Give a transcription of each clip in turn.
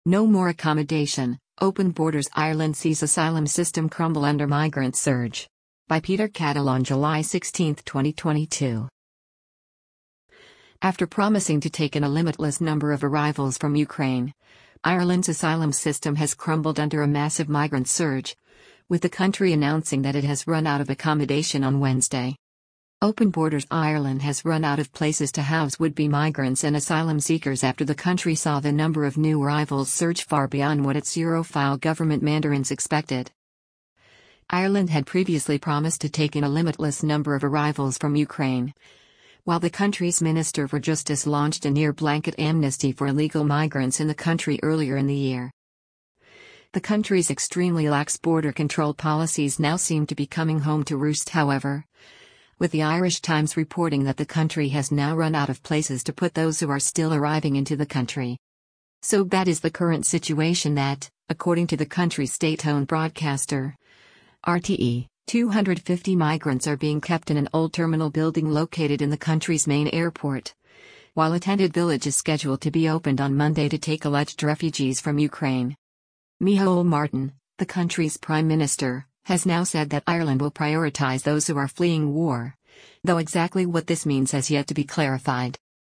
No more accommodation, open borders. Ireland sees asylum system crumble under migrant surge. By Peter Cattle on July 16, 2022. After promising to take in a limitless number of arrivals from Ukraine, Ireland's asylum system has crumbled under a massive migrant surge, with the country announcing that it has run out of accommodation on Wednesday. Open Borders. Ireland has run out of places to house would-be migrants and asylum seekers after the country saw the number of new arrivals surge far beyond what its Europhile government mandarins expected. Ireland had previously promised to take in a limitless number of arrivals from Ukraine, while the country's Minister for Justice launched a near-blanket amnesty for illegal migrants in the country earlier in the year. The country's extremely lax border control policies now seem to be coming home to roost, however, with the Irish Times reporting that the country has now run out of places to put those who are still arriving into the country. So bad is the current situation that, according to the country's state-owned broadcaster, RTE, 250 migrants are being kept in an old terminal building located in the country's main airport, while a tented village is scheduled to be opened on Monday to take alleged refugees from Ukraine. Micheál Martin, the country's prime minister, has now said that Ireland will prioritise those who are fleeing war, though exactly what this means has yet to be clarified.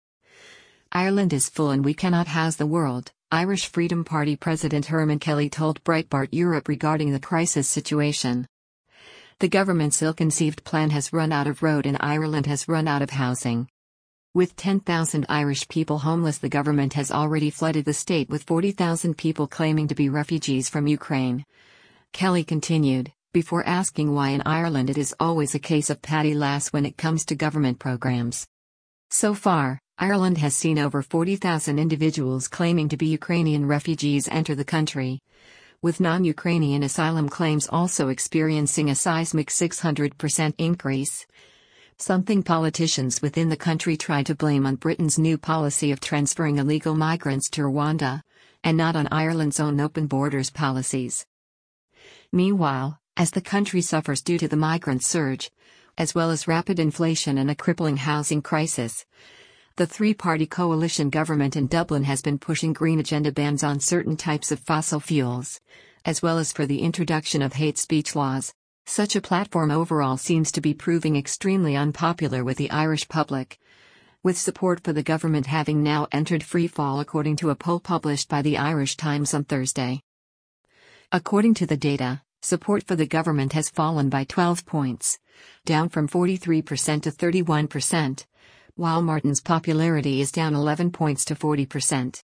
Ireland is full and we cannot house the world, Irish Freedom Party President Herman Kelly told Breitbart Europe regarding the crisis situation. The government's ill-conceived plan has run out of road and Ireland has run out of housing. With 10,000 Irish people homeless, the government has already flooded the state with 40,000 people claiming to be refugees from Ukraine. Kelly continued, before asking why in Ireland it is always a case of Paddy Lass when it comes to government programs. So far, Ireland has seen over 40,000 individuals claiming to be Ukrainian refugees enter the country, with non-Ukrainian asylum claims also experiencing a seismic 600% increase, something politicians within the country try to blame on Britain's new policy of transferring illegal migrants to Rwanda, and not on Ireland's own open borders policies. Meanwhile, as the country suffers due to the migrant surge, as well as rapid inflation and a crippling housing crisis, the three-party coalition government in Dublin has been pushing green agenda bans on certain types of fossil fuels, as well as for the introduction of hate speech laws. Such a platform overall seems to be proving extremely unpopular with the Irish public, with support for the government having now entered free fall according to a poll published by the Irish Times on Thursday. According to the data, support for the government has fallen by 12 points, down from 43% to 31%, while Martin's popularity is down 11 points to 40%.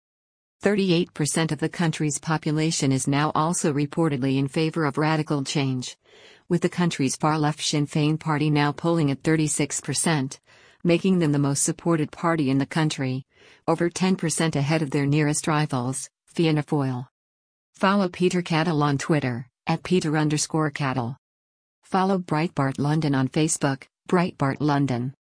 38% of the country's population is now also reportedly in favor of radical change, with the country's far-left Sinn Féin party now polling at 36%, making them the most supported party in the country, over 10% ahead of their nearest rivals, Fianna Fáil. Follow Peter Cattle on Twitter, @Peter_Cattle. Follow Breitbart London on Facebook, Breitbart London.